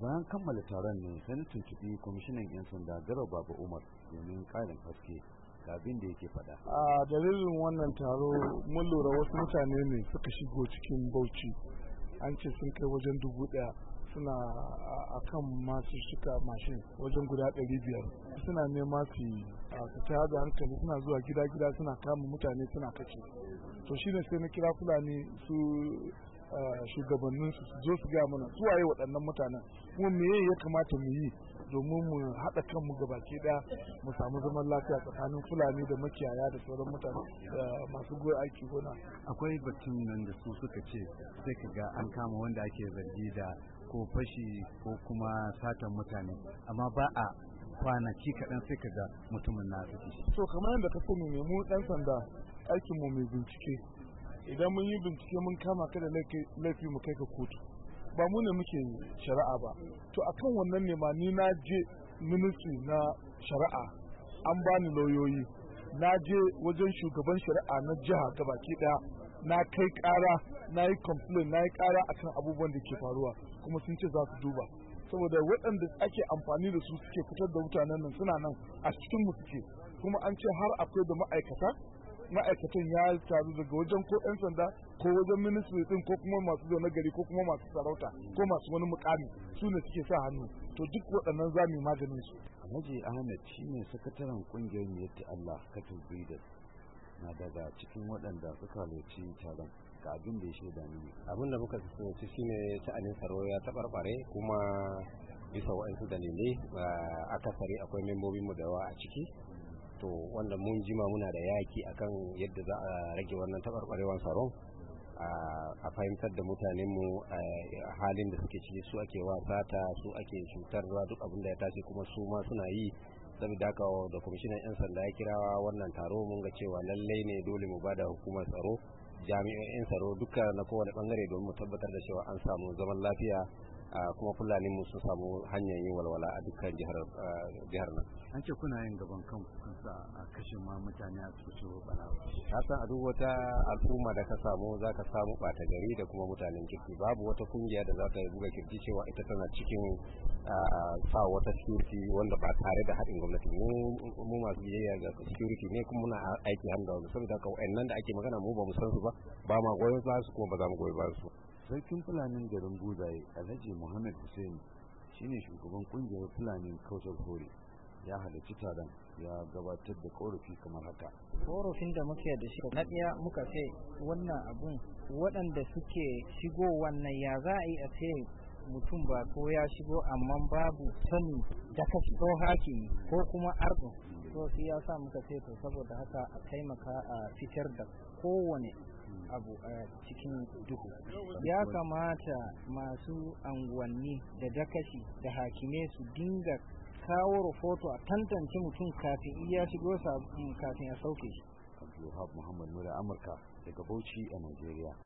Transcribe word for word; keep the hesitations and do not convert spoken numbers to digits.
bayan kammala taron ne sai na tuntuɓi kwamishinan 'yan sanda Garba Baba Umar domin ƙarin haske ga abin da yake faɗa. A dalilin wannan taro mun lura wasu mutane ne suka shigo cikin Bauchi, an ce sun kai wajen dubu ɗaya suna a kan masu shika mashin wajen guda ɗari biyar suna nema su su tayar da hankali, suna zuwa gida-gida suna kama mutane suna kashe. To shine sai na kira Fulani su shugabannin su zo su gaya mana su waye waɗannan mutanen kuma me ya kamata mu yi domin mu haɗa kanmu gabaki ɗaya mu samu zaman lafiya tsakanin Fulani da makiyaya da sauran mutane masu goyi aiki gona. Akwai batun nan da su suka ce sai ka ga an kama wanda ake zargi da ko fashi ko kuma satan mutane amma ba a kwanaki kaɗan sai ka ga mutumin na saki. So kamar yadda ka sani ne mu ɗan sanda aikinmu mai bincike, idan mun yi bincike mun kama ka da laifi mu kai ka kotu, ba mu ne muke shari'a ba. To akan wannan ne ma ni na je ministry na shari'a, an bani lauyoyi, na je wajen shugaban shari'a na jiha gabaki daya, na kai kara, na yi complain, na yi kara akan abubuwan da ke faruwa kuma sun ce za su duba, saboda waɗanda ake amfani da su suke fitar da mutanen nan suna nan a cikin mu suke, kuma an ce har akwai da ma'aikata ma'aikatan ya taru daga wajen ko 'yan sanda ko wajen ministry din ko kuma masu zaune gari ko kuma masu sarauta ko masu wani mukami su ne suke sa hannu. To duk waɗannan za mu yi maganin su. Alhaji Ahmed shine sakataren kungiyar Miyetti Allah Cattle Breeders na daga cikin waɗanda suka halarci taron ga abin da ya shaida ni. Abin da muka tsinci shine sha'anin tsaro ya tabarbare kuma bisa waɗansu dalilai akasari akwai membobin mu da yawa a ciki. To wanda mun jima muna da yaki akan yadda za a rage wannan tabarbarewan tsaron, a fahimtar da mutanenmu a halin da suke ciki, su ake wasata, su ake cutarwa, duk abin da ya tashi kuma su ma suna yi. Saboda haka da kwamishinan 'yan sanda ya kira wannan taro mun ga cewa lallai ne dole mu bada hukumar tsaro, jami'o'in tsaro duka na kowane bangare domin mu tabbatar da cewa an samu zaman lafiya kuma Fulani mu sun samu hanyar yin walwala a dukkan jihar jihar nan. An ce kuna yin gaban kanku kun sa a kashe ma mutane a cikin bana. Ka san a duk wata al'umma da ka samu za ka samu ɓata gari da kuma mutanen kirki. Babu wata kungiya da za ta buga kirji cewa ita tana cikin sa wata security wanda ba tare da haɗin gwamnati. Mu masu biyayya ga security ne kuma muna aiki hannu da wani, saboda haka wa'annan da ake magana mu ba mu san su ba, ba ma goyon ba su kuma ba za mu goyi ba su. Sarkin Fulanin garin Buzaye Alhaji Muhammad Hussein shine shugaban kungiyar Fulanin Kautar Kore, ya halarci taron ya gabatar da korafi kamar haka. Korafin da muke da shi na ɗaya muka ce wannan abun waɗanda suke shigo wannan ya za a yi a ce mutum ba ko ya shigo amma babu sani da kashi ko hakimi ko kuma arzo, to sai ya sa muka ce to saboda haka a taimaka a fitar da kowane abu a cikin duhu. Ya kamata masu anguwanni da dakashi da hakime su dinga kawo rahoto a tantance mutum kafin iya shigo kafin a sauke shi. Abdulwahab Muhammad Nura, Amurka daga Bauchi a Najeriya.